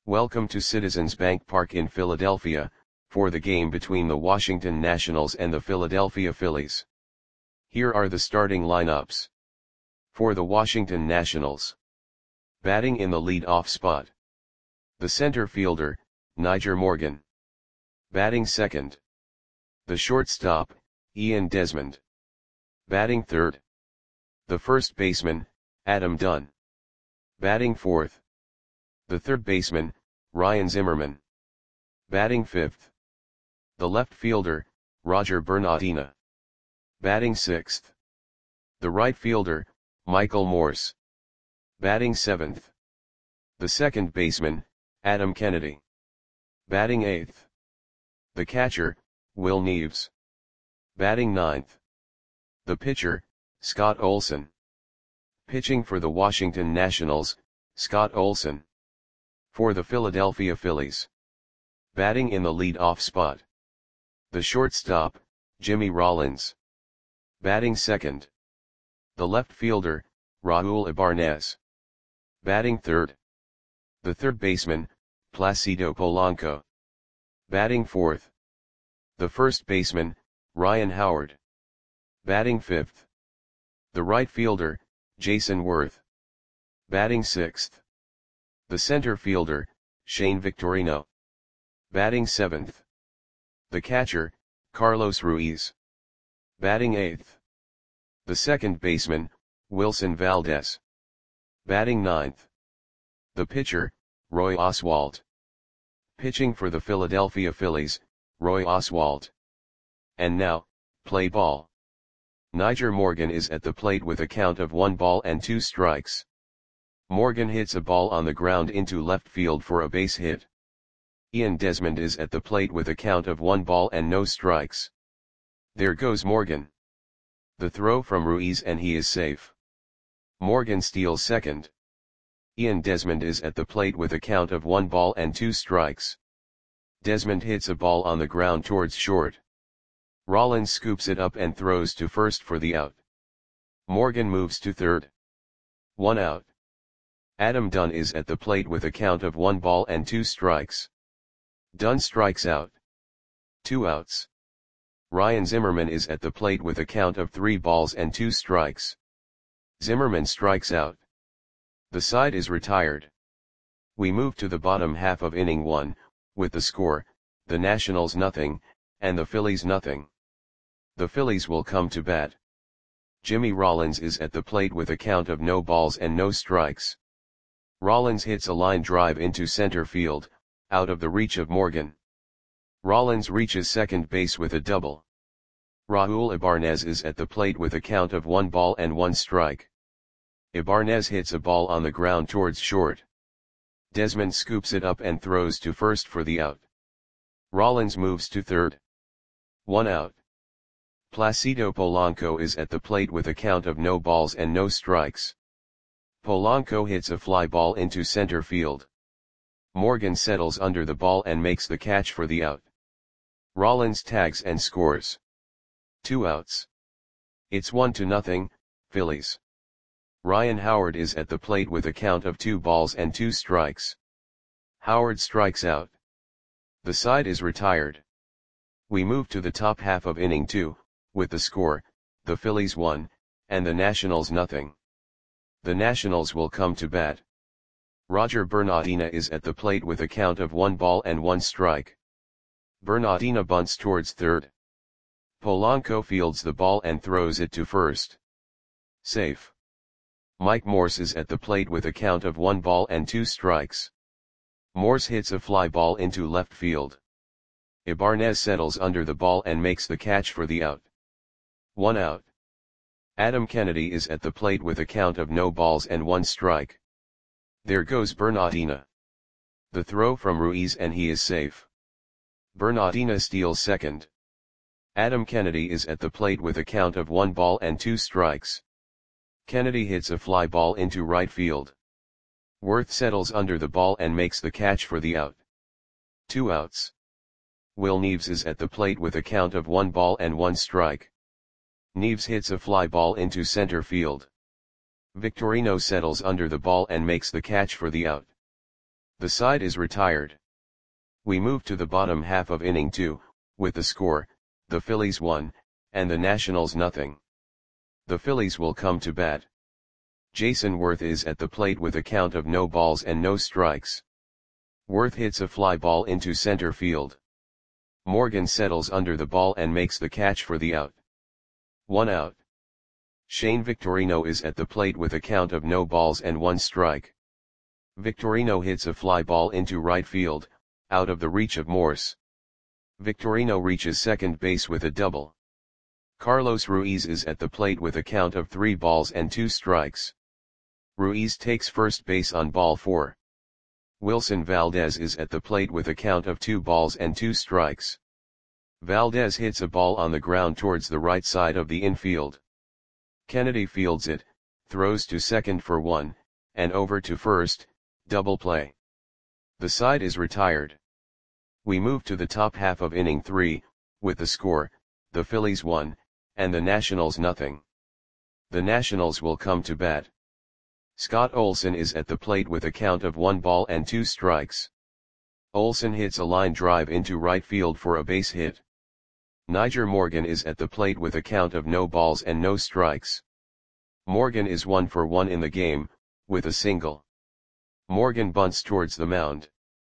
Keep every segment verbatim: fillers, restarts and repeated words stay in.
Welcome to Citizens Bank Park in Philadelphia, for the game between the Washington Nationals and the Philadelphia Phillies. Here are the starting lineups. For the Washington Nationals. Batting in the lead-off spot. The center fielder, Nyjer Morgan. Batting second. The shortstop, Ian Desmond. Batting third. The first baseman, Adam Dunn. Batting fourth. The third baseman, Ryan Zimmerman. Batting fifth. The left fielder, Roger Bernardina. Batting sixth. The right fielder, Michael Morse. Batting seventh. The second baseman, Adam Kennedy. Batting eighth. The catcher, Will Neves. Batting ninth. The pitcher, Scott Olson. Pitching for the Washington Nationals, Scott Olson. For the Philadelphia Phillies. Batting in the lead-off spot. The shortstop, Jimmy Rollins. Batting second. The left fielder, Raul Ibanez. Batting third. The third baseman, Placido Polanco. Batting fourth. The first baseman, Ryan Howard. Batting fifth. The right fielder, Jason Worth. Batting sixth. The center fielder, Shane Victorino. Batting seventh. The catcher, Carlos Ruiz. Batting eighth. The second baseman, Wilson Valdez. Batting ninth. The pitcher, Roy Oswalt. Pitching for the Philadelphia Phillies, Roy Oswalt. And now, play ball. Nyjer Morgan is at the plate with a count of one ball and two strikes. Morgan hits a ball on the ground into left field for a base hit. Ian Desmond is at the plate with a count of one ball and no strikes. There goes Morgan. The throw from Ruiz and he is safe. Morgan steals second. Ian Desmond is at the plate with a count of one ball and two strikes. Desmond hits a ball on the ground towards short. Rollins scoops it up and throws to first for the out. Morgan moves to third. One out. Adam Dunn is at the plate with a count of one ball and two strikes. Dunn strikes out. Two outs. Ryan Zimmerman is at the plate with a count of three balls and two strikes. Zimmerman strikes out. The side is retired. We move to the bottom half of inning one, with the score, the Nationals nothing, and the Phillies nothing. The Phillies will come to bat. Jimmy Rollins is at the plate with a count of no balls and no strikes. Rollins hits a line drive into center field, out of the reach of Morgan. Rollins reaches second base with a double. Raul Ibanez is at the plate with a count of one ball and one strike. Ibanez hits a ball on the ground towards short. Desmond scoops it up and throws to first for the out. Rollins moves to third. One out. Placido Polanco is at the plate with a count of no balls and no strikes. Polanco hits a fly ball into center field. Morgan settles under the ball and makes the catch for the out. Rollins tags and scores. Two outs. It's one to nothing, Phillies. Ryan Howard is at the plate with a count of two balls and two strikes. Howard strikes out. The side is retired. We move to the top half of inning two, with the score, the Phillies one, and the Nationals nothing. The Nationals will come to bat. Roger Bernardina is at the plate with a count of one ball and one strike. Bernardina bunts towards third. Polanco fields the ball and throws it to first. Safe. Mike Morse is at the plate with a count of one ball and two strikes. Morse hits a fly ball into left field. Ibanez settles under the ball and makes the catch for the out. One out. Adam Kennedy is at the plate with a count of no balls and one strike. There goes Bernardina. The throw from Ruiz and he is safe. Bernardina steals second. Adam Kennedy is at the plate with a count of one ball and two strikes. Kennedy hits a fly ball into right field. Worth settles under the ball and makes the catch for the out. Two outs. Will Neves is at the plate with a count of one ball and one strike. Neves hits a fly ball into center field. Victorino settles under the ball and makes the catch for the out. The side is retired. We move to the bottom half of inning two, with the score, the Phillies one, and the Nationals nothing. The Phillies will come to bat. Jason Worth is at the plate with a count of no balls and no strikes. Worth hits a fly ball into center field. Morgan settles under the ball and makes the catch for the out. One out. Shane Victorino is at the plate with a count of no balls and one strike. Victorino hits a fly ball into right field, out of the reach of Morse. Victorino reaches second base with a double. Carlos Ruiz is at the plate with a count of three balls and two strikes. Ruiz takes first base on ball four. Wilson Valdez is at the plate with a count of two balls and two strikes. Valdez hits a ball on the ground towards the right side of the infield. Kennedy fields it, throws to second for one, and over to first, double play. The side is retired. We move to the top half of inning three, with the score, the Phillies one, and the Nationals nothing. The Nationals will come to bat. Scott Olson is at the plate with a count of one ball and two strikes. Olson hits a line drive into right field for a base hit. Nyjer Morgan is at the plate with a count of no balls and no strikes. Morgan is one for one in the game, with a single. Morgan bunts towards the mound.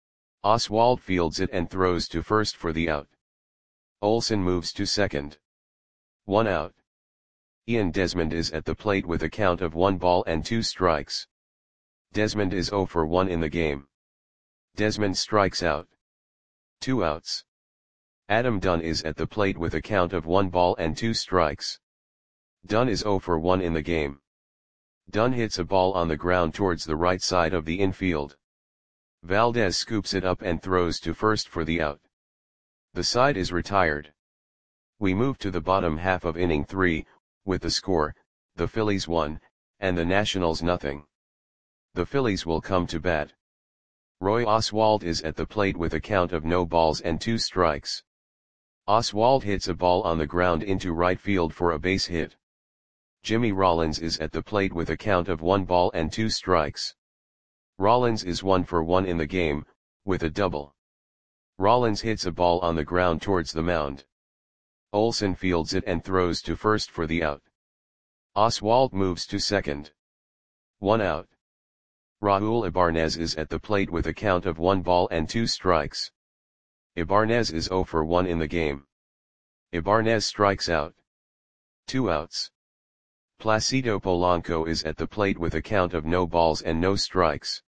Oswald fields it and throws to first for the out. Olson moves to second. One out. Ian Desmond is at the plate with a count of one ball and two strikes. Desmond is zero for one in the game. Desmond strikes out. Two outs. Adam Dunn is at the plate with a count of one ball and two strikes. Dunn is zero for one in the game. Dunn hits a ball on the ground towards the right side of the infield. Valdez scoops it up and throws to first for the out. The side is retired. We move to the bottom half of inning three, with the score, the Phillies one, and the Nationals nothing. The Phillies will come to bat. Roy Oswalt is at the plate with a count of no balls and two strikes. Oswalt hits a ball on the ground into right field for a base hit. Jimmy Rollins is at the plate with a count of one ball and two strikes. Rollins is one for one in the game, with a double. Rollins hits a ball on the ground towards the mound. Olson fields it and throws to first for the out. Oswalt moves to second. One out. Raul Ibanez is at the plate with a count of one ball and two strikes. Ibanez is zero for one in the game. Ibanez strikes out. Two outs. Placido Polanco is at the plate with a count of no balls and no strikes.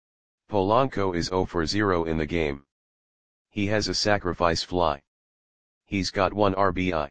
Polanco is zero for zero in the game. He has a sacrifice fly. He's got one R B I.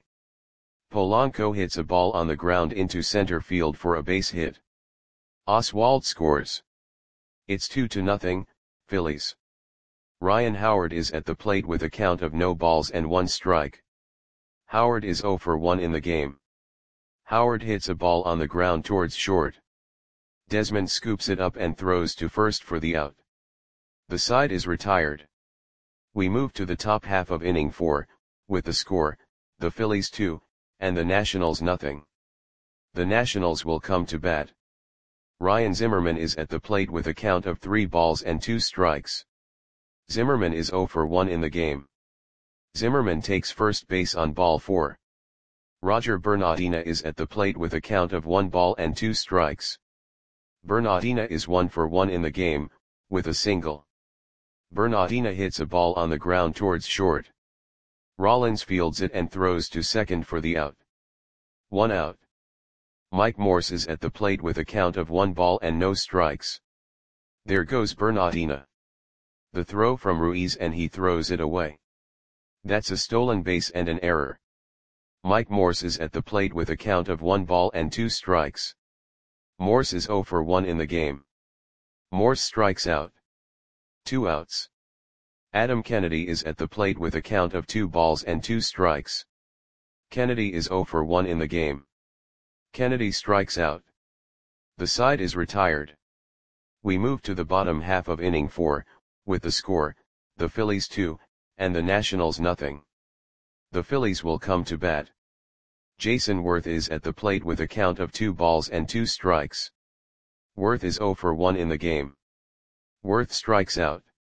Polanco hits a ball on the ground into center field for a base hit. Oswalt scores. It's two to nothing, Phillies. Ryan Howard is at the plate with a count of no balls and one strike. Howard is zero for one in the game. Howard hits a ball on the ground towards short. Desmond scoops it up and throws to first for the out. The side is retired. We move to the top half of inning four, with the score, the Phillies two, and the Nationals nothing. The Nationals will come to bat. Ryan Zimmerman is at the plate with a count of three balls and two strikes. Zimmerman is zero for one in the game. Zimmerman takes first base on ball four. Roger Bernardina is at the plate with a count of one ball and two strikes. Bernardina is one for one in the game, with a single. Bernardina hits a ball on the ground towards short. Rollins fields it and throws to second for the out. One out. Mike Morse is at the plate with a count of one ball and no strikes. There goes Bernardina. The throw from Ruiz and he throws it away. That's a stolen base and an error. Mike Morse is at the plate with a count of one ball and two strikes. Morse is zero for one in the game. Morse strikes out. Two outs. Adam Kennedy is at the plate with a count of two balls and two strikes. Kennedy is zero for one in the game. Kennedy strikes out. The side is retired. We move to the bottom half of inning four, with the score, the Phillies two, and the Nationals nothing. The Phillies will come to bat. Jason Worth is at the plate with a count of two balls and two strikes. Worth is zero for one in the game. Worth strikes out.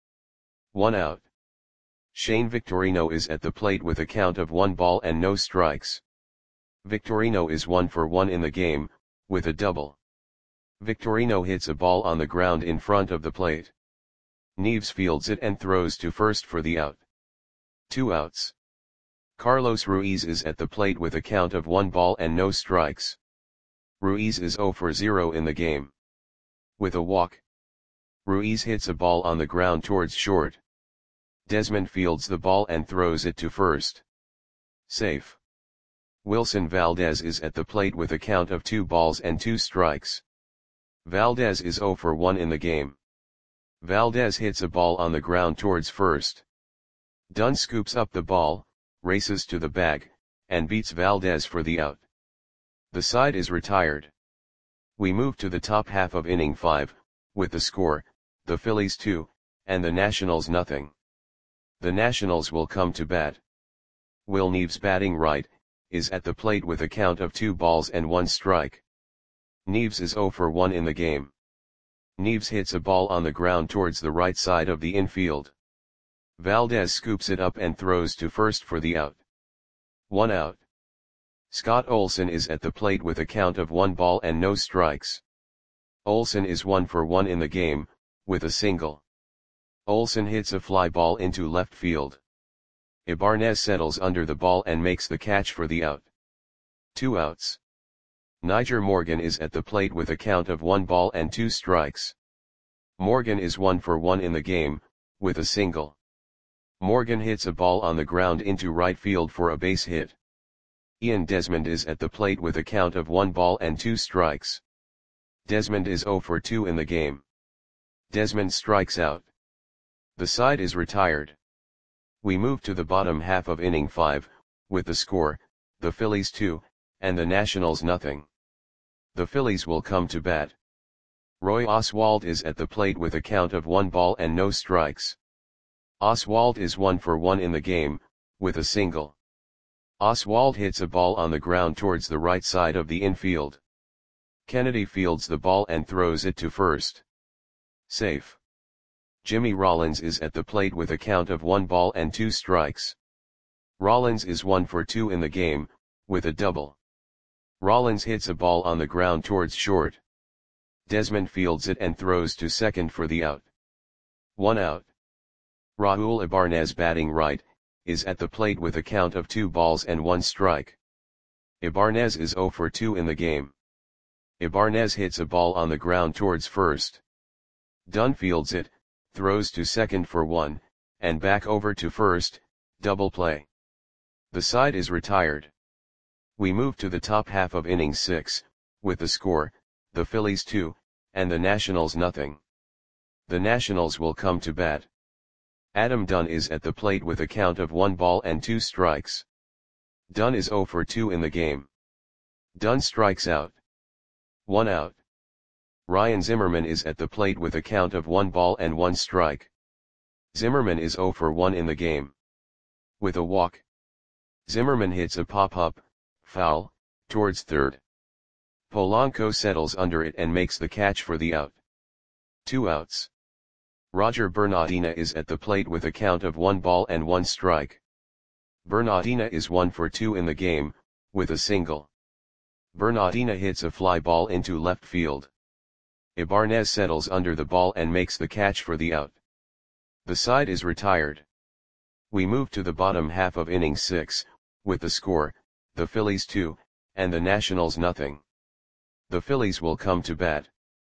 one out. Shane Victorino is at the plate with a count of one ball and no strikes. Victorino is one for one in the game, with a double. Victorino hits a ball on the ground in front of the plate. Neves fields it and throws to first for the out. Two outs. Carlos Ruiz is at the plate with a count of one ball and no strikes. Ruiz is zero for zero in the game. With a walk. Ruiz hits a ball on the ground towards short. Desmond fields the ball and throws it to first. Safe. Wilson Valdez is at the plate with a count of two balls and two strikes. Valdez is zero for one in the game. Valdez hits a ball on the ground towards first. Dunn scoops up the ball, races to the bag, and beats Valdez for the out. The side is retired. We move to the top half of inning five, with the score, the Phillies two, and the Nationals nothing. The Nationals will come to bat. Will Neves, batting right, is at the plate with a count of two balls and one strike. Neves is zero for one in the game. Neves hits a ball on the ground towards the right side of the infield. Valdez scoops it up and throws to first for the out. One out. Scott Olson is at the plate with a count of one ball and no strikes. Olson is one for one in the game, with a single. Olson hits a fly ball into left field. Ibanez settles under the ball and makes the catch for the out. Two outs. Niger Morgan is at the plate with a count of one ball and two strikes. Morgan is one for one in the game, with a single. Morgan hits a ball on the ground into right field for a base hit. Ian Desmond is at the plate with a count of one ball and two strikes. Desmond is zero for two in the game. Desmond strikes out. The side is retired. We move to the bottom half of inning five, with the score, the Phillies two, and the Nationals nothing. The Phillies will come to bat. Roy Oswalt is at the plate with a count of one ball and no strikes. Oswalt is one for one in the game, with a single. Oswalt hits a ball on the ground towards the right side of the infield. Kennedy fields the ball and throws it to first. Safe. Jimmy Rollins is at the plate with a count of one ball and two strikes. Rollins is one for two in the game, with a double. Rollins hits a ball on the ground towards short. Desmond fields it and throws to second for the out. One out. Raul Ibanez, batting right, is at the plate with a count of two balls and one strike. Ibanez is zero for two in the game. Ibanez hits a ball on the ground towards first. Dunn fields it, throws to second for one, and back over to first, double play. The side is retired. We move to the top half of inning six, with the score, the Phillies two, and the Nationals nothing. The Nationals will come to bat. Adam Dunn is at the plate with a count of one ball and two strikes. Dunn is zero for two in the game. Dunn strikes out. One out. Ryan Zimmerman is at the plate with a count of one ball and one strike. Zimmerman is zero for one in the game. With a walk. Zimmerman hits a pop-up, foul, towards third. Polanco settles under it and makes the catch for the out. Two outs. Roger Bernardina is at the plate with a count of one ball and one strike. Bernardina is one for two in the game, with a single. Bernardina hits a fly ball into left field. Ibanez settles under the ball and makes the catch for the out. The side is retired. We move to the bottom half of inning six, with the score, the Phillies two, and the Nationals nothing. The Phillies will come to bat.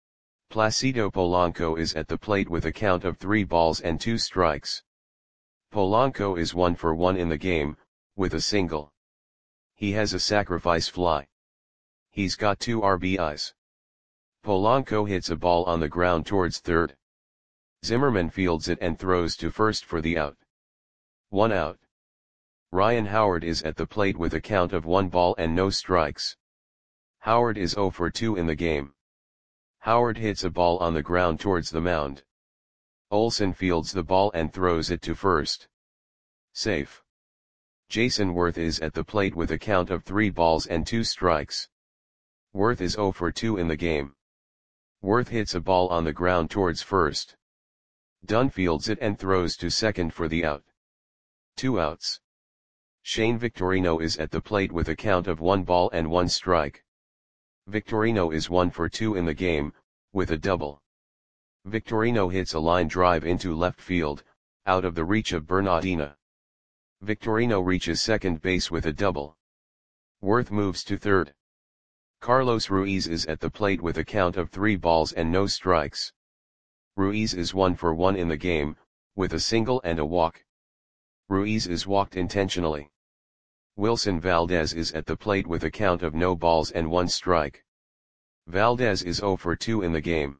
Placido Polanco is at the plate with a count of three balls and two strikes. Polanco is one for one in the game, with a single. He has a sacrifice fly. He's got two R B Is. Polanco hits a ball on the ground towards third. Zimmerman fields it and throws to first for the out. One out. Ryan Howard is at the plate with a count of one ball and no strikes. Howard is zero for two in the game. Howard hits a ball on the ground towards the mound. Olson fields the ball and throws it to first. Safe. Jason Worth is at the plate with a count of three balls and two strikes. Worth is zero for two in the game. Worth hits a ball on the ground towards first. Dunn fields it and throws to second for the out. Two outs. Shane Victorino is at the plate with a count of one ball and one strike. Victorino is one for two in the game, with a double. Victorino hits a line drive into left field, out of the reach of Bernardina. Victorino reaches second base with a double. Worth moves to third. Carlos Ruiz is at the plate with a count of three balls and no strikes. Ruiz is one for one in the game, with a single and a walk. Ruiz is walked intentionally. Wilson Valdez is at the plate with a count of no balls and one strike. Valdez is zero for two in the game.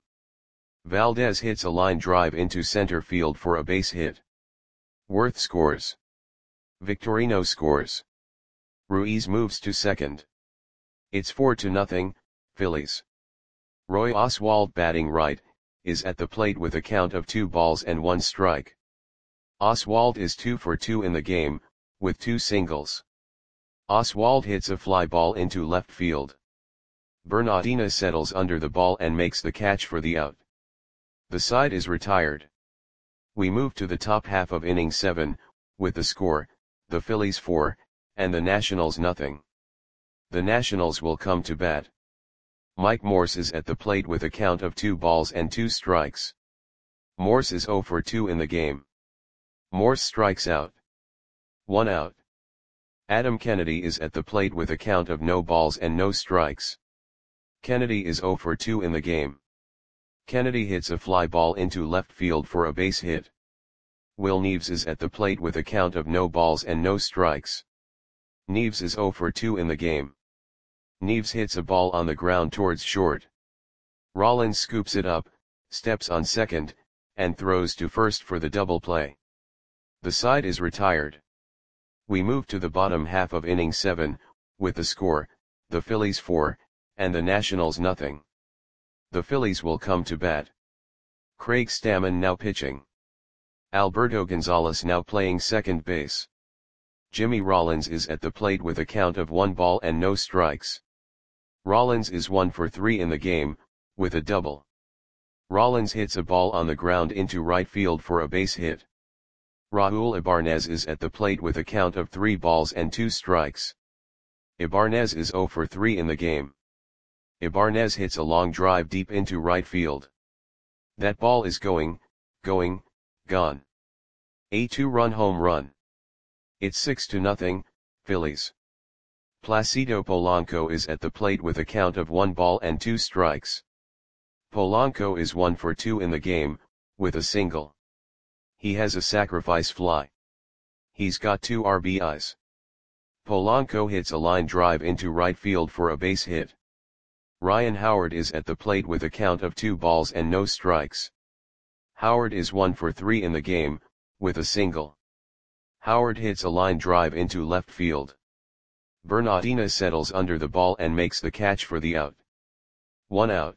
Valdez hits a line drive into center field for a base hit. Worth scores. Victorino scores. Ruiz moves to second. It's four to nothing, Phillies. Roy Oswalt, batting right, is at the plate with a count of two balls and one strike. Oswalt is two for two in the game, with two singles. Oswalt hits a fly ball into left field. Bernardina settles under the ball and makes the catch for the out. The side is retired. We move to the top half of inning seven, with the score, the Phillies four, and the Nationals nothing. The Nationals will come to bat. Mike Morse is at the plate with a count of two balls and two strikes. Morse is zero for two in the game. Morse strikes out. One out. Adam Kennedy is at the plate with a count of no balls and no strikes. Kennedy is zero for two in the game. Kennedy hits a fly ball into left field for a base hit. Will Neves is at the plate with a count of no balls and no strikes. Neves is zero for two in the game. Neves hits a ball on the ground towards short. Rollins scoops it up, steps on second, and throws to first for the double play. The side is retired. We move to the bottom half of inning seven, with the score, the Phillies four, and the Nationals nothing. The Phillies will come to bat. Craig Stammen now pitching. Alberto Gonzalez now playing second base. Jimmy Rollins is at the plate with a count of one ball and no strikes. Rollins is one for three in the game, with a double. Rollins hits a ball on the ground into right field for a base hit. Raul Ibanez is at the plate with a count of three balls and two strikes. Ibanez is zero for three in the game. Ibanez hits a long drive deep into right field. That ball is going, going, gone. A two-run home run. It's six to nothing, Phillies. Placido Polanco is at the plate with a count of one ball and two strikes. Polanco is one for two in the game, with a single. He has a sacrifice fly. He's got two R B Is. Polanco hits a line drive into right field for a base hit. Ryan Howard is at the plate with a count of two balls and no strikes. Howard is one for three in the game, with a single. Howard hits a line drive into left field. Bernardina settles under the ball and makes the catch for the out. One out.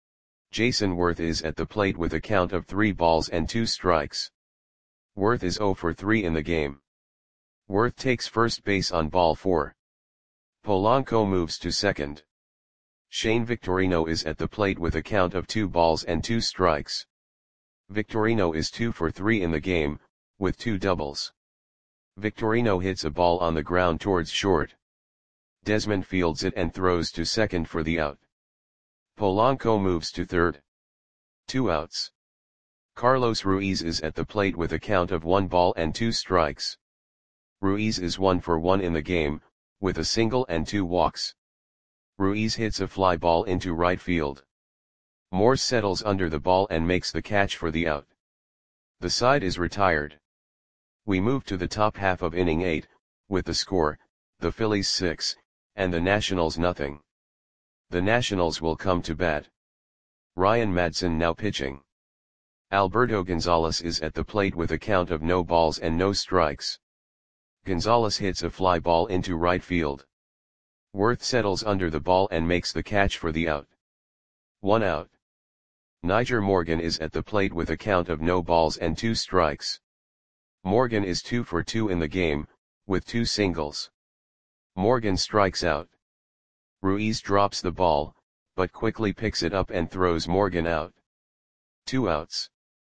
Jason Worth is at the plate with a count of three balls and two strikes. Worth is zero for three in the game. Worth takes first base on ball four. Polanco moves to second. Shane Victorino is at the plate with a count of two balls and two strikes. Victorino is two for three in the game, with two doubles. Victorino hits a ball on the ground towards short. Desmond fields it and throws to second for the out. Polanco moves to third. Two outs. Carlos Ruiz is at the plate with a count of one ball and two strikes. Ruiz is one for one in the game, with a single and two walks. Ruiz hits a fly ball into right field. Morse settles under the ball and makes the catch for the out. The side is retired. We move to the top half of inning eight, with the score, the Phillies six, and the Nationals nothing. The Nationals will come to bat. Ryan Madson now pitching. Alberto Gonzalez is at the plate with a count of no balls and no strikes. Gonzalez hits a fly ball into right field. Worth settles under the ball and makes the catch for the out. One out. Niger Morgan is at the plate with a count of no balls and two strikes. Morgan is two for two in the game, with two singles. Morgan strikes out. Ruiz drops the ball, but quickly picks it up and throws Morgan out. Two outs.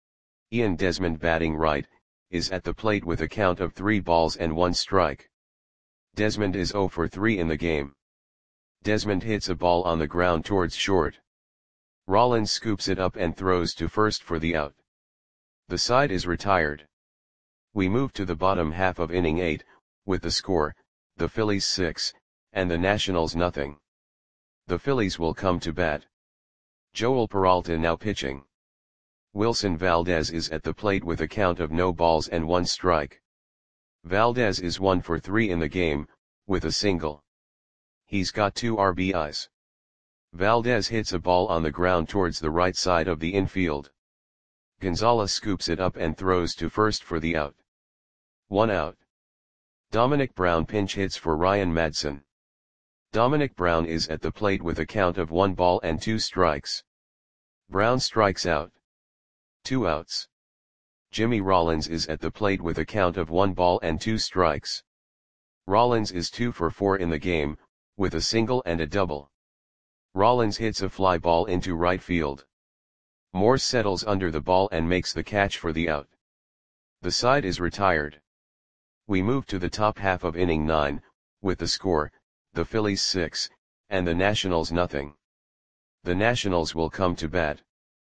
Ian Desmond batting right, is at the plate with a count of three balls and one strike. Desmond is zero for three in the game. Desmond hits a ball on the ground towards short. Rollins scoops it up and throws to first for the out. The side is retired. We move to the bottom half of inning eight, with the score, the Phillies six, and the Nationals nothing. The Phillies will come to bat. Joel Peralta now pitching. Wilson Valdez is at the plate with a count of no balls and one strike. Valdez is one for three in the game, with a single. He's got two R B Is. Valdez hits a ball on the ground towards the right side of the infield. Gonzalez scoops it up and throws to first for the out. One out. Dominic Brown pinch hits for Ryan Madson. Dominic Brown is at the plate with a count of one ball and two strikes. Brown strikes out. Two outs. Jimmy Rollins is at the plate with a count of one ball and two strikes. Rollins is two for four in the game, with a single and a double. Rollins hits a fly ball into right field. Morse settles under the ball and makes the catch for the out. The side is retired. We move to the top half of inning nine, with the score, the Phillies six, and the Nationals nothing. The Nationals will come to bat.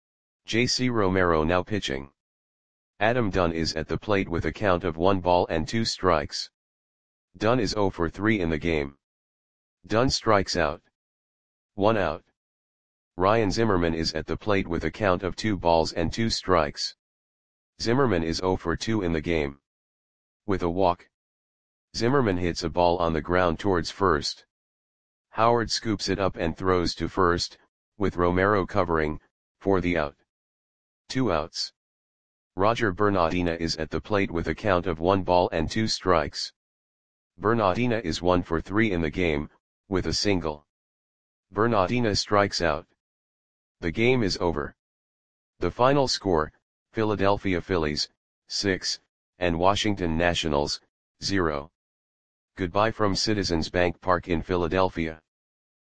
J C Romero now pitching. Adam Dunn is at the plate with a count of one ball and two strikes. Dunn is zero for three in the game. Dunn strikes out. One out. Ryan Zimmerman is at the plate with a count of two balls and two strikes. Zimmerman is zero for two in the game. With a walk. Zimmerman hits a ball on the ground towards first. Howard scoops it up and throws to first, with Romero covering, for the out. Two outs. Roger Bernardina is at the plate with a count of one ball and two strikes. Bernardina is one for three in the game, with a single. Bernardina strikes out. The game is over. The final score, Philadelphia Phillies, six, and Washington Nationals, zero. Goodbye from Citizens Bank Park in Philadelphia.